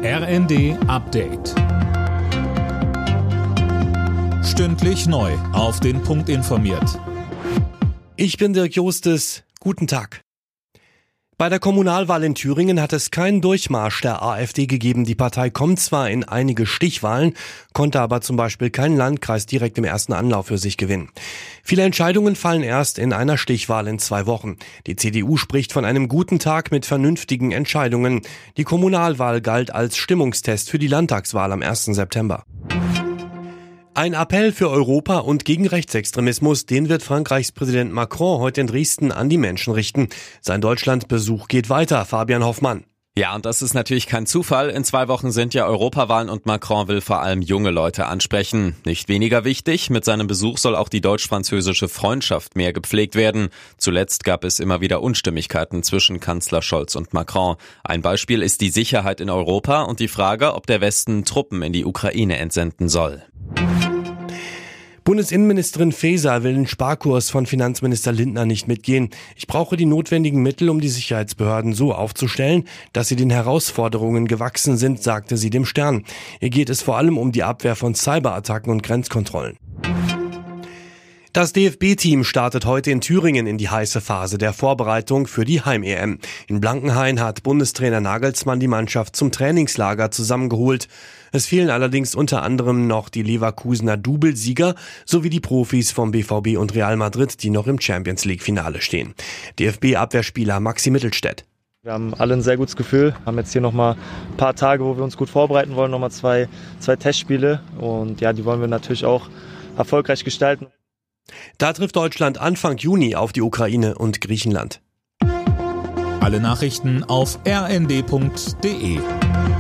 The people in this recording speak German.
RND Update. Stündlich neu auf den Punkt informiert. Ich bin Dirk Jostes. Guten Tag. Bei der Kommunalwahl in Thüringen hat es keinen Durchmarsch der AfD gegeben. Die Partei kommt zwar in einige Stichwahlen, konnte aber zum Beispiel keinen Landkreis direkt im ersten Anlauf für sich gewinnen. Viele Entscheidungen fallen erst in einer Stichwahl in 2 Wochen. Die CDU spricht von einem guten Tag mit vernünftigen Entscheidungen. Die Kommunalwahl galt als Stimmungstest für die Landtagswahl am 1. September. Ein Appell für Europa und gegen Rechtsextremismus, den wird Frankreichs Präsident Macron heute in Dresden an die Menschen richten. Sein Deutschlandbesuch geht weiter, Fabian Hoffmann. Ja, und das ist natürlich kein Zufall. In 2 Wochen sind ja Europawahlen und Macron will vor allem junge Leute ansprechen. Nicht weniger wichtig, mit seinem Besuch soll auch die deutsch-französische Freundschaft mehr gepflegt werden. Zuletzt gab es immer wieder Unstimmigkeiten zwischen Kanzler Scholz und Macron. Ein Beispiel ist die Sicherheit in Europa und die Frage, ob der Westen Truppen in die Ukraine entsenden soll. Bundesinnenministerin Faeser will den Sparkurs von Finanzminister Lindner nicht mitgehen. Ich brauche die notwendigen Mittel, um die Sicherheitsbehörden so aufzustellen, dass sie den Herausforderungen gewachsen sind, sagte sie dem Stern. Ihr geht es vor allem um die Abwehr von Cyberattacken und Grenzkontrollen. Das DFB-Team startet heute in Thüringen in die heiße Phase der Vorbereitung für die Heim-EM. In Blankenhain hat Bundestrainer Nagelsmann die Mannschaft zum Trainingslager zusammengeholt. Es fehlen allerdings unter anderem noch die Leverkusener Doublesieger sowie die Profis vom BVB und Real Madrid, die noch im Champions-League-Finale stehen. DFB-Abwehrspieler Maxi Mittelstädt. Wir haben alle ein sehr gutes Gefühl, haben jetzt hier nochmal ein paar Tage, wo wir uns gut vorbereiten wollen, nochmal zwei Testspiele und ja, die wollen wir natürlich auch erfolgreich gestalten. Da trifft Deutschland Anfang Juni auf die Ukraine und Griechenland. Alle Nachrichten auf rnd.de.